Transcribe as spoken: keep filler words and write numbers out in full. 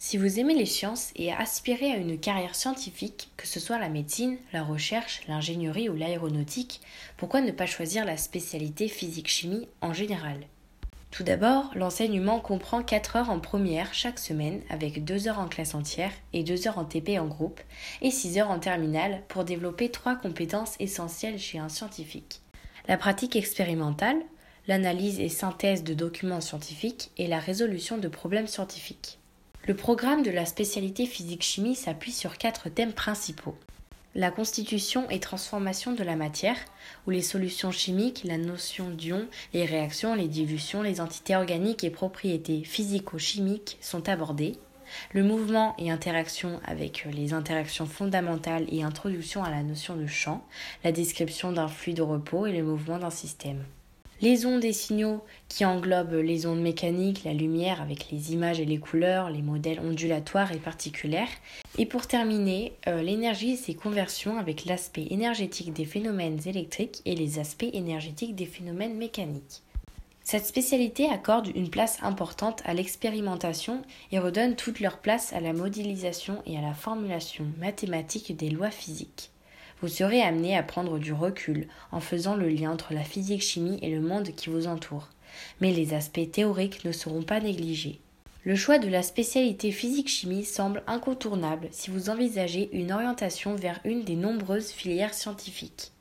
Si vous aimez les sciences et aspirez à une carrière scientifique, que ce soit la médecine, la recherche, l'ingénierie ou l'aéronautique, pourquoi ne pas choisir la spécialité physique-chimie en général ? Tout d'abord, l'enseignement comprend quatre heures en première chaque semaine avec deux heures en classe entière et deux heures en T P en groupe et six heures en terminale pour développer trois compétences essentielles chez un scientifique. La pratique expérimentale, l'analyse et synthèse de documents scientifiques et la résolution de problèmes scientifiques. Le programme de la spécialité physique-chimie s'appuie sur quatre thèmes principaux. La constitution et transformation de la matière, où les solutions chimiques, la notion d'ion, les réactions, les dilutions, les entités organiques et propriétés physico-chimiques sont abordées. Le mouvement et interaction avec les interactions fondamentales et introduction à la notion de champ, la description d'un fluide de repos et le mouvement d'un système. Les ondes et signaux qui englobent les ondes mécaniques, la lumière avec les images et les couleurs, les modèles ondulatoires et particulaires. Et pour terminer, euh, l'énergie et ses conversions avec l'aspect énergétique des phénomènes électriques et les aspects énergétiques des phénomènes mécaniques. Cette spécialité accorde une place importante à l'expérimentation et redonne toute leur place à la modélisation et à la formulation mathématique des lois physiques. Vous serez amené à prendre du recul en faisant le lien entre la physique-chimie et le monde qui vous entoure. Mais les aspects théoriques ne seront pas négligés. Le choix de la spécialité physique-chimie semble incontournable si vous envisagez une orientation vers une des nombreuses filières scientifiques.